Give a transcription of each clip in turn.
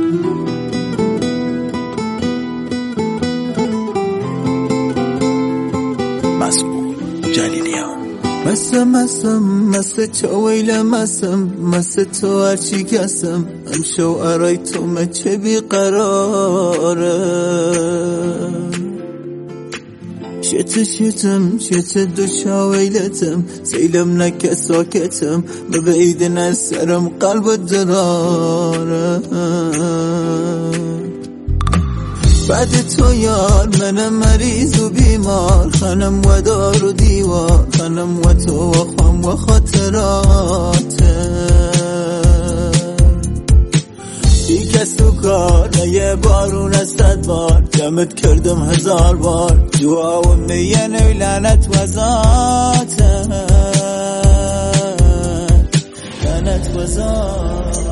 مسه تو ویل مسه تو هرچی کسم امشو ارای تو مچه بیقراره شته دو شاویلتم سیلم نکه ساکتم ببعیدن از سرم قلب دراره بعد تو یار منم مریض و بیمار خانم و دار و دیوار خانم و تو و خام و خاطراته بی کس تو کار نه یه بارون از 100 بار جمعت کردم 1000 بار دعا و میین و لعنت و ذاته لعنت و ذاته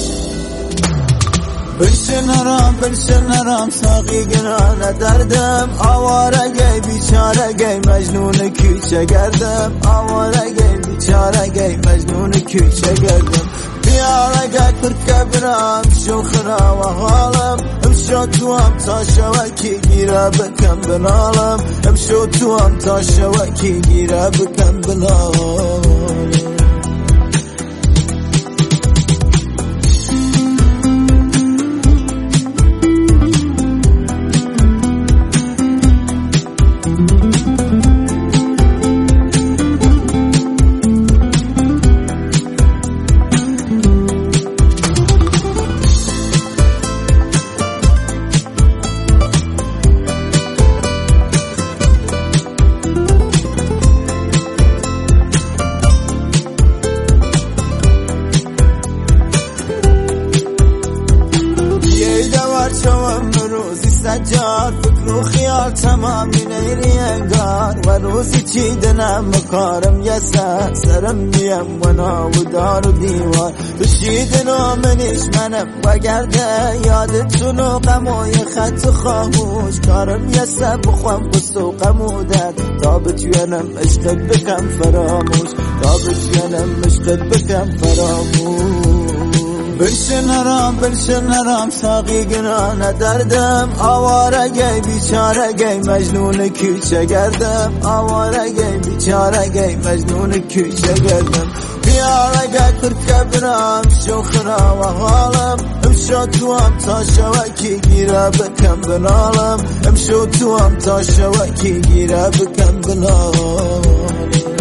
بلشن نرام ساقی گرانه دردم آواره گی بیچاره گی مجنون کوچه گردم آواره گی بیچاره گی مجنون کوچه گردم بیاره گی پرکه برام شو خرا و حالم امشو تو هم تا شوکی گیره بکن بنالم امشو تو هم تا شوکی گیره بکن بنالم شوم روزی سجار فکر و خیال تمام نیری انگار و روزی چیدنم مکارم یه سرم میم و ناودار و دیوار بشیدن و منیش منم و گرده یادتون و غم و یه خط خاموش کارم یه بخوام قصد و غم و درد تا بتوینم عشقت بکم فراموش تا بتوینم عشقت بکم فراموش بلشن نرام ساقی گرانه دردم آواره گی بیچاره گی مجنون کوچه گردم آواره گی بیچاره گی مجنون کوچه گردم بیاره گی پرکه برام شو خرا و حالم امشو تو هم تا شوکی گیره بکن بنالم امشو تو هم تا شوکی گیره بکن بنالم